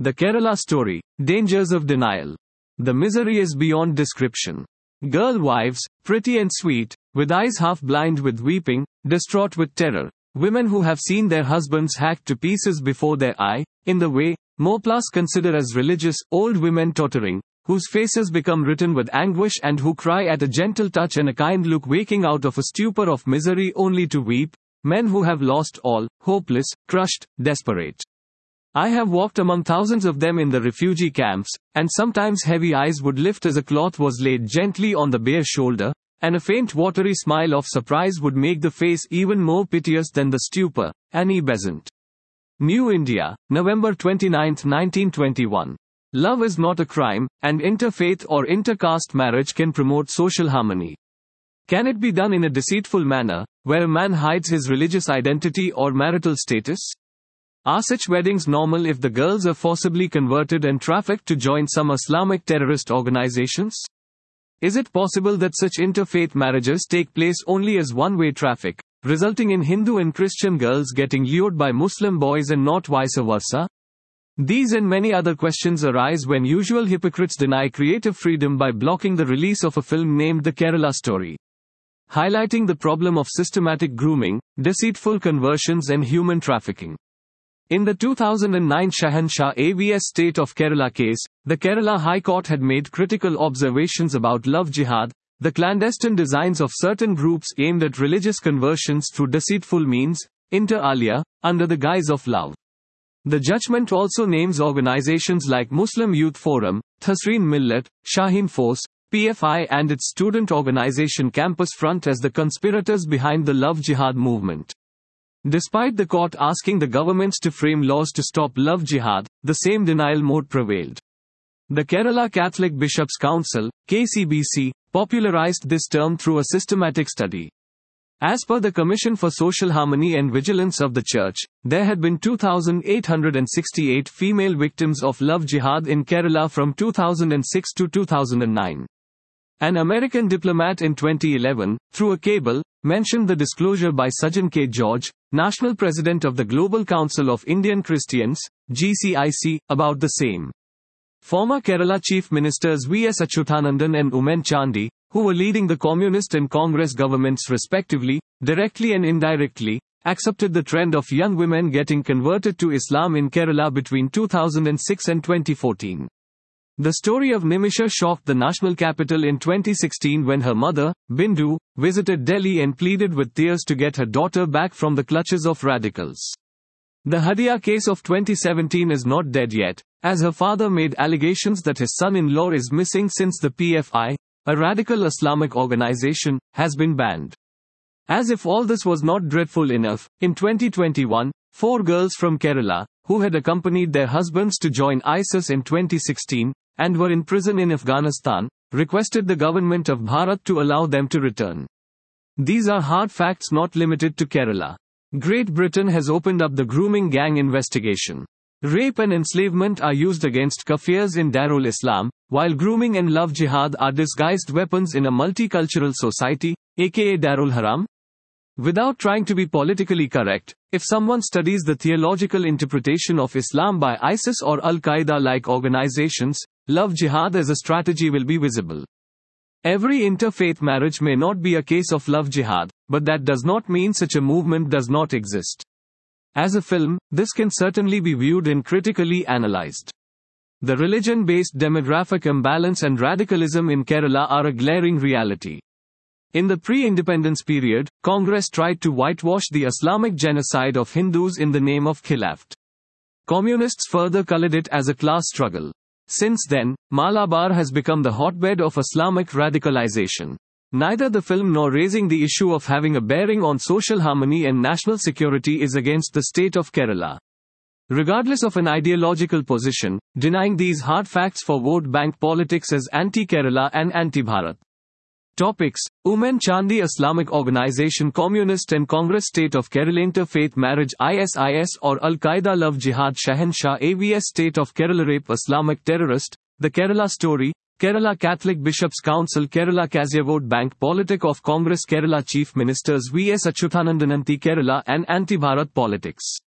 The Kerala story. Dangers of denial. The misery is beyond description. Girl wives, pretty and sweet, with eyes half blind with weeping, distraught with terror. Women who have seen their husbands hacked to pieces before their eye, in the way, Moplus consider as religious, old women tottering, whose faces become written with anguish and who cry at a gentle touch and a kind look, waking out of a stupor of misery only to weep. Men who have lost all, hopeless, crushed, desperate. I have walked among thousands of them in the refugee camps, and sometimes heavy eyes would lift as a cloth was laid gently on the bare shoulder, and a faint watery smile of surprise would make the face even more piteous than the stupor. Annie Besant. New India, November 29, 1921. Love is not a crime, and interfaith or intercaste marriage can promote social harmony. Can it be done in a deceitful manner, where a man hides his religious identity or marital status? Are such weddings normal if the girls are forcibly converted and trafficked to join some Islamic terrorist organizations? Is it possible that such interfaith marriages take place only as one-way traffic, resulting in Hindu and Christian girls getting lured by Muslim boys and not vice versa? These and many other questions arise when usual hypocrites deny creative freedom by blocking the release of a film named The Kerala Story, highlighting the problem of systematic grooming, deceitful conversions and human trafficking. In the 2009 Shahanshah AVS State of Kerala case, the Kerala High Court had made critical observations about love jihad, the clandestine designs of certain groups aimed at religious conversions through deceitful means, inter alia, under the guise of love. The judgment also names organizations like Muslim Youth Forum, Tasreen Millat, Shaheen Force, PFI and its student organization Campus Front as the conspirators behind the love jihad movement. Despite the court asking the governments to frame laws to stop love jihad, the same denial mode prevailed. The Kerala Catholic Bishops' Council, KCBC, popularized this term through a systematic study. As per the Commission for Social Harmony and Vigilance of the Church, there had been 2,868 female victims of love jihad in Kerala from 2006 to 2009. An American diplomat in 2011, through a cable, mentioned the disclosure by Sajan K. George, National President of the Global Council of Indian Christians, GCIC, about the same. Former Kerala Chief Ministers V.S. Achuthanandan and Oomen Chandy, who were leading the Communist and Congress governments respectively, directly and indirectly, accepted the trend of young women getting converted to Islam in Kerala between 2006 and 2014. The story of Nimisha shocked the national capital in 2016 when her mother, Bindu, visited Delhi and pleaded with tears to get her daughter back from the clutches of radicals. The Hadia case of 2017 is not dead yet, as her father made allegations that his son-in-law is missing since the PFI, a radical Islamic organization, has been banned. As if all this was not dreadful enough, in 2021, 4 girls from Kerala, who had accompanied their husbands to join ISIS in 2016, and were in prison in Afghanistan, requested the government of Bharat to allow them to return. These are hard facts not limited to Kerala. Great Britain has opened up the grooming gang investigation. Rape and enslavement are used against kafirs in Darul Islam, while grooming and love jihad are disguised weapons in a multicultural society, aka Darul Haram. Without trying to be politically correct, if someone studies the theological interpretation of Islam by ISIS or Al-Qaeda-like organizations, love jihad as a strategy will be visible. Every interfaith marriage may not be a case of love jihad, but that does not mean such a movement does not exist. As a film, this can certainly be viewed and critically analyzed. The religion-based demographic imbalance and radicalism in Kerala are a glaring reality. In the pre-independence period, Congress tried to whitewash the Islamic genocide of Hindus in the name of Khilafat. Communists further colored it as a class struggle. Since then, Malabar has become the hotbed of Islamic radicalization. Neither the film nor raising the issue of having a bearing on social harmony and national security is against the state of Kerala. Regardless of an ideological position, denying these hard facts for vote bank politics is anti-Kerala and anti-Bharat. Topics: Oomen Chandy Islamic Organization Communist and Congress State of Kerala Interfaith Marriage ISIS or Al-Qaeda Love Jihad Shahanshah AVS State of Kerala Rape Islamic Terrorist, The Kerala Story, Kerala Catholic Bishops' Council Kerala Kazia Vote Bank Politic of Congress Kerala Chief Ministers V.S. Achuthanandan Anti-Kerala and Anti-Bharat Politics.